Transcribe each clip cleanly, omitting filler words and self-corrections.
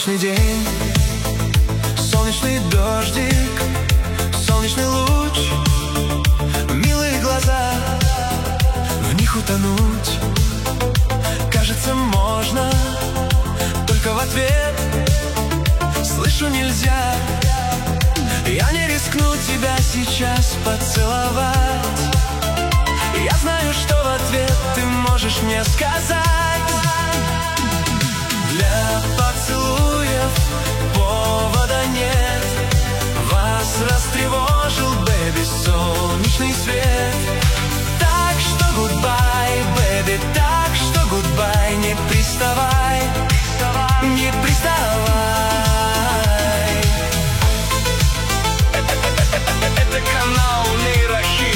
Солнечный день, солнечный дождик, солнечный луч, милые глаза, в них утонуть. Кажется, можно, только в ответ слышу нельзя. Я не рискну тебя сейчас поцеловать. Я знаю, что в ответ ты можешь мне сказать. Для поцелуев повода нет. Вас растревожил, бэби, солнечный свет. Так что гудбай, бэби, так что гудбай. Не приставай, не приставай. Это канал Нейрохит.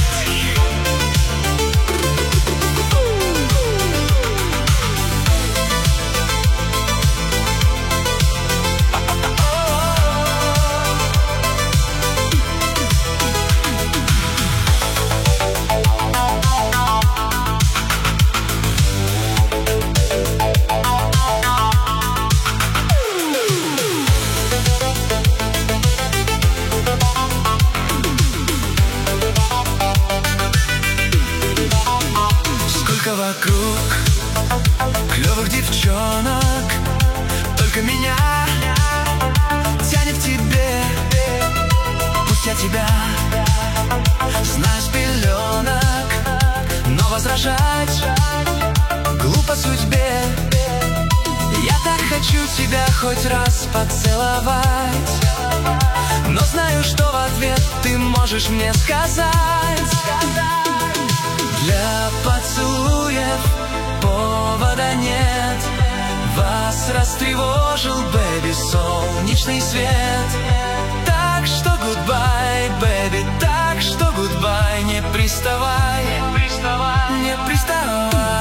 Вокруг клевых девчонок, только меня тянет к тебе. Пусть я тебя знаю с пеленок, но возражать глупо судьбе. Я так хочу тебя хоть раз поцеловать, но знаю, что в ответ ты можешь мне сказать. Для поцелуев повода нет. Вас растревожил, бэби, солнечный свет. Так что гудбай, бэби, так что гудбай. Не приставай, не приставай.